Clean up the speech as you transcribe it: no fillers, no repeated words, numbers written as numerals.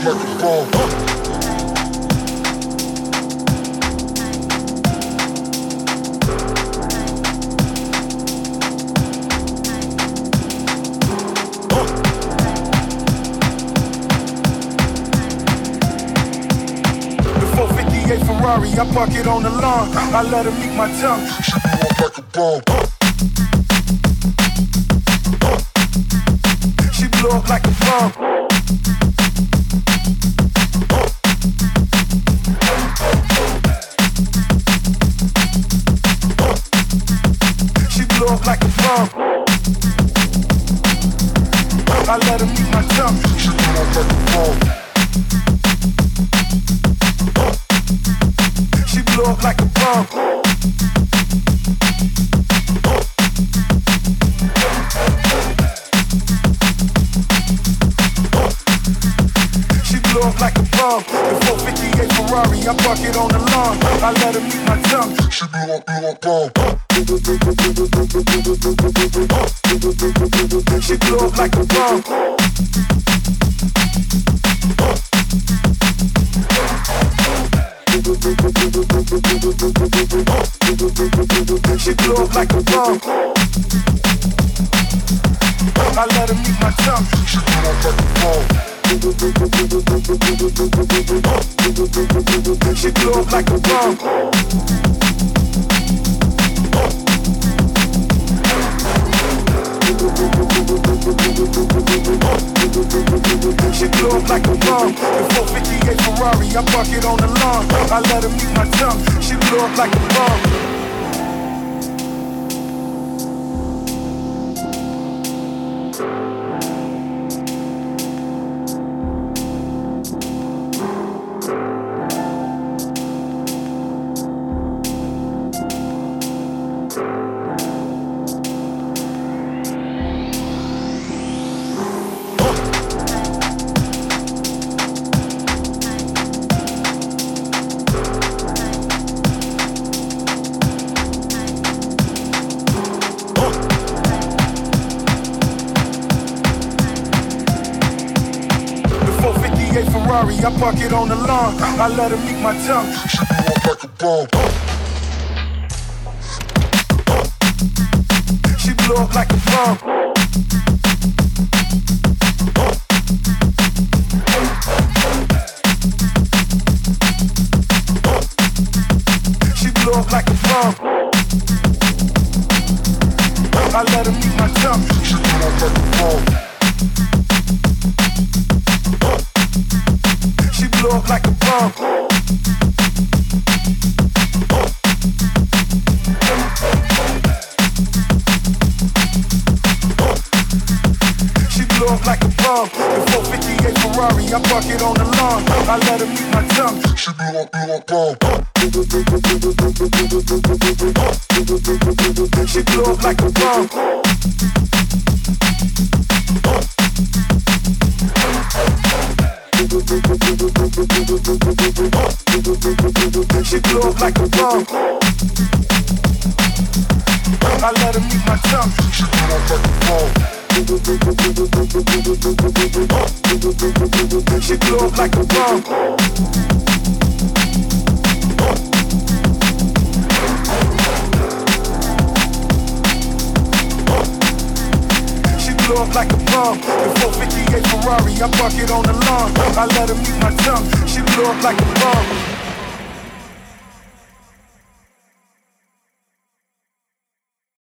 Ferrari, I park it on the lawn. I let her meet my tongue. She blew up like a bomb. She blew up like a bomb. She blew up like a bomb. I let her meet my tongue. She blew up like a bomb. She blew up like a bomb. She blew up like a bomb. The 458 Ferrari, I park it on the lawn. I let her meet my tongue. She blew up bomb. She blew up like a bomb. She blew up like a bomb. I let her meet my tongue. She blew up like a bomb. She blew up like a bomb. She blew up like a bomb. The 458 Ferrari, I park it on the lawn. I let her meet my tongue. She blew up like a bomb. Ferrari, I park it on the lawn. I let her meet my tongue. She blew up like a bomb. She blew up like a bomb. She blew up like a bomb. I let her meet my tongue. She blew up like a bomb. She blew up like a bomb. She blew up like a bomb. The 458 Ferrari, I park it on the lawn. I let her meet my tongue. She blew up bomb. She blew up like a bomb. She blew up like a bomb. I let her meet my tongue. She blew up like a bomb. She blew up like a bomb. She blew up like a bomb. The 458 Ferrari, I park it on the lawn. I let her meet my tongue. She blew up like a bomb.